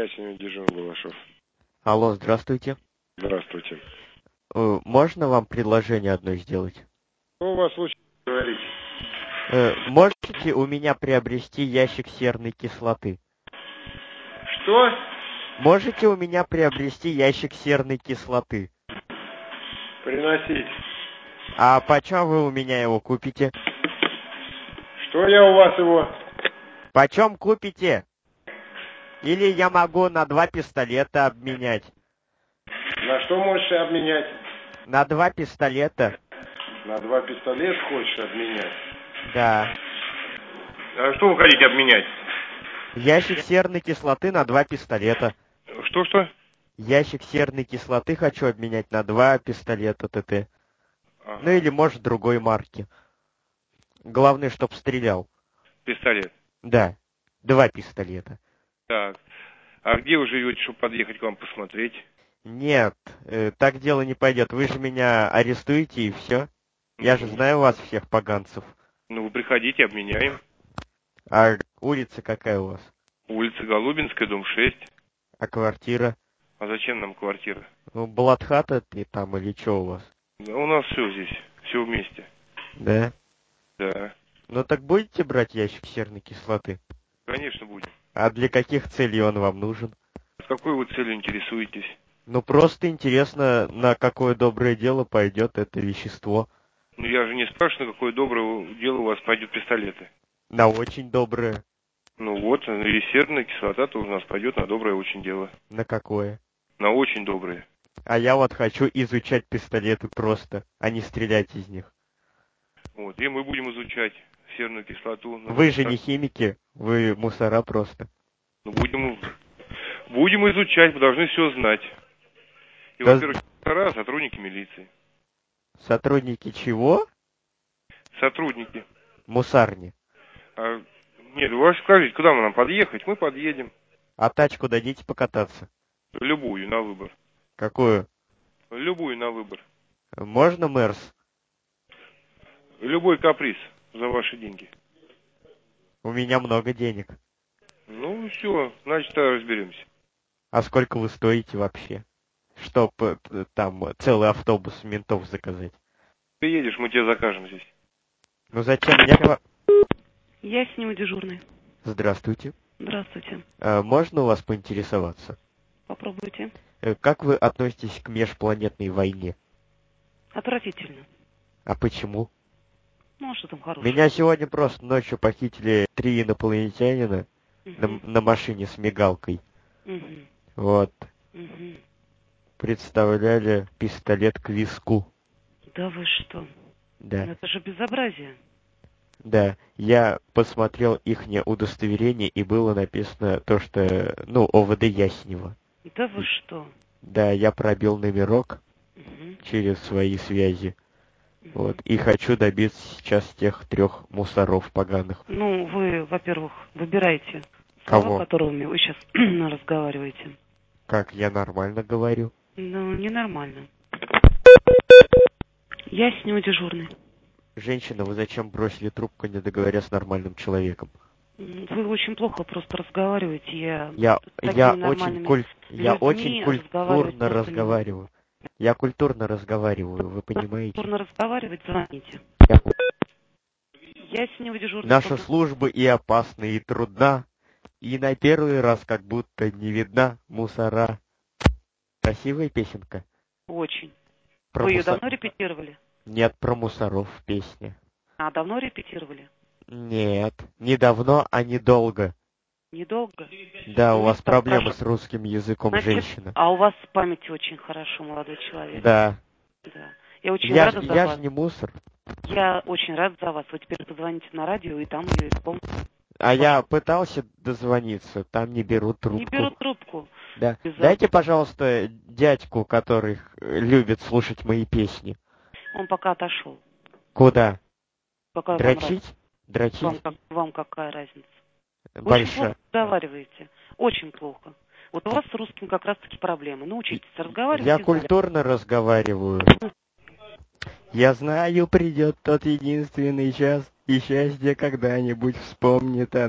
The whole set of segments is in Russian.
ясень дежурный Балашов. Алло, здравствуйте. Здравствуйте. Можно вам предложение одно сделать? Что у вас случилось говорить? Можете у меня приобрести ящик серной кислоты? Что? Можете у меня приобрести ящик серной кислоты? Приносить. А почем вы у меня его купите? Что я у вас его? Почем купите? Или я могу на 2 пистолета обменять? На что можешь обменять? На 2 пистолета. На 2 пистолета хочешь обменять? Да. А что вы хотите обменять? Ящик серной кислоты на 2 пистолета. Что? Ящик серной кислоты хочу обменять на 2 пистолета ТТ. Ага. Ну или, может, другой марки. Главное, чтоб стрелял. Пистолет. Да, 2 пистолета. Так. А где вы живете, чтобы подъехать к вам посмотреть? Нет, так дело не пойдет. Вы же меня арестуете и все. Я же знаю вас всех поганцев. Ну, вы приходите, обменяем. А улица какая у вас? Улица Голубинская, дом 6. А квартира? А зачем нам квартира? Ну, Блатхата ты там или что у вас? Да у нас все здесь, все вместе. Да? Да. Ну так будете брать ящик серной кислоты? Конечно, будем. А для каких целей он вам нужен? С какой вы целью интересуетесь? Ну просто интересно, на какое доброе дело пойдет это вещество. Ну, я же не спрашиваю, на какое доброе дело у вас пойдет пистолеты. На очень доброе. Ну вот, и серная кислота-то у нас пойдет на доброе очень дело. На какое? На очень доброе. А я вот хочу изучать пистолеты просто, а не стрелять из них. Вот, и мы будем изучать серную кислоту. Вы же не химики, вы мусора просто. Ну, будем изучать, мы должны все знать. И, Да... во-первых, сотрудники милиции. Сотрудники чего? Сотрудники. Мусарни. Нет, вы скажите, куда нам подъехать? Мы подъедем. А тачку дадите покататься? Любую, на выбор. Какую? Любую на выбор. Можно Мерс? Любой каприз за ваши деньги. У меня много денег. Ну, все, значит, разберемся. А сколько вы стоите вообще? Чтоб там целый автобус ментов заказать. Ты едешь, мы тебе закажем здесь. Ну зачем мне... Я с ним дежурный. Здравствуйте. Здравствуйте. Можно у вас поинтересоваться? Попробуйте. Как вы относитесь к межпланетной войне? Отвратительно. А почему? Ну, а что там хорошего? Меня сегодня просто ночью похитили 3 инопланетянина Угу. на машине с мигалкой. Угу. Вот. Угу. Представляли пистолет к виску. Да вы что? Да. Ну, это же безобразие. Да, я посмотрел ихнее удостоверение, и было написано то, что, ОВД Яснева. Да вы что? Да, я пробил номерок Угу. через свои связи. Угу. Вот, и хочу добиться сейчас тех 3 мусоров поганых. Ну, вы, во-первых, выбирайте слова, которыми вы сейчас разговариваете. Как, я нормально говорю? Ну, ненормально. Я с ним дежурный. Женщина, вы зачем бросили трубку, не договоря с нормальным человеком? Вы очень плохо просто разговариваете. Я очень культурно разговариваю. Я культурно разговариваю, вы понимаете? Культурно разговаривать, звоните. Я с ним дежурный. Наша служба и опасна, и трудна, и на первый раз как будто не видна мусора. Красивая песенка? Очень. Вы ее давно репетировали? Нет, про мусоров песня. А, давно репетировали? Нет, не давно, а недолго. Недолго? Да, у вас проблемы с русским языком, значит, женщина. А у вас память очень хорошо, молодой человек. Да. Да. Я очень рада за вас. Я же не мусор. Я очень рада за вас. Вы теперь позвоните на радио, и там ее исполните. А я пытался дозвониться, там не берут трубку. Не берут трубку. Да. Дайте, пожалуйста, дядьку, который любит слушать мои песни. Он пока отошел. Куда? Пока дрочить? Дрочить? Вам какая разница? Вы Большая. очень плохо разговариваете. Очень плохо. Вот у вас с русским как раз-таки проблемы. Научитесь разговаривать. Я культурно разговариваю. Я знаю, придет тот единственный час, и счастье когда-нибудь вспомнит о нас.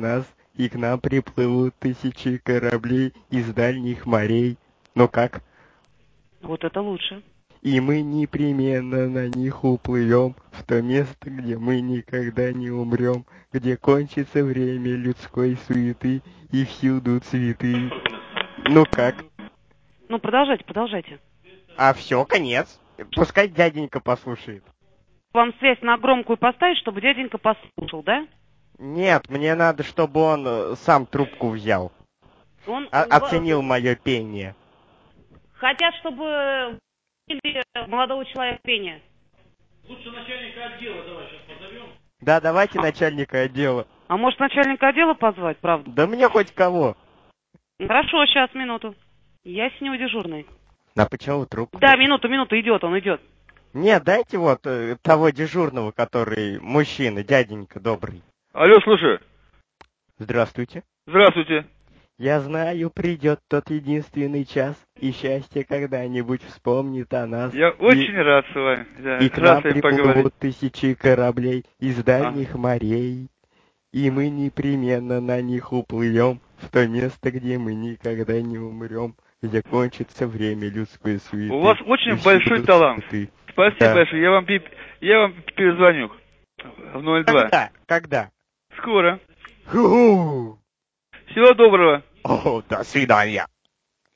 и к нам приплывут тысячи кораблей из дальних морей. Ну как? Вот это лучше. И мы непременно на них уплывем в то место, где мы никогда не умрем, где кончится время людской суеты и всюду цветы. Ну как? Ну, продолжайте. А все, конец. Пускай дяденька послушает. Вам связь на громкую поставить, чтобы дяденька послушал, да? Нет, мне надо, чтобы он сам трубку взял. Он Оценил мое пение. хотят, чтобы молодого человека пение. Лучше начальника отдела давай сейчас позовем. Да, давайте начальника отдела. А может, начальника отдела позвать, правда? Да мне хоть кого. Хорошо, сейчас, минуту. Я с него дежурный. А почему трубку? Да, минуту, идет, он идет. Нет, дайте вот того дежурного, который мужчина, дяденька добрый. Алло, слушаю. Здравствуйте. Здравствуйте. Я знаю, придет тот единственный час, и счастье когда-нибудь вспомнит о нас. Я очень рад с вами. Да, И к рад нам с вами поговорить. приплывут тысячи кораблей из дальних морей. И мы непременно на них уплывем в то место, где мы никогда не умрем, где кончится время людской суеты. У вас очень и большой всюду талант. цветы. Спасибо Да. большое. Я вам перезвоню в 02. Когда? Скоро. Ху-ху. Всего доброго. О, до свидания.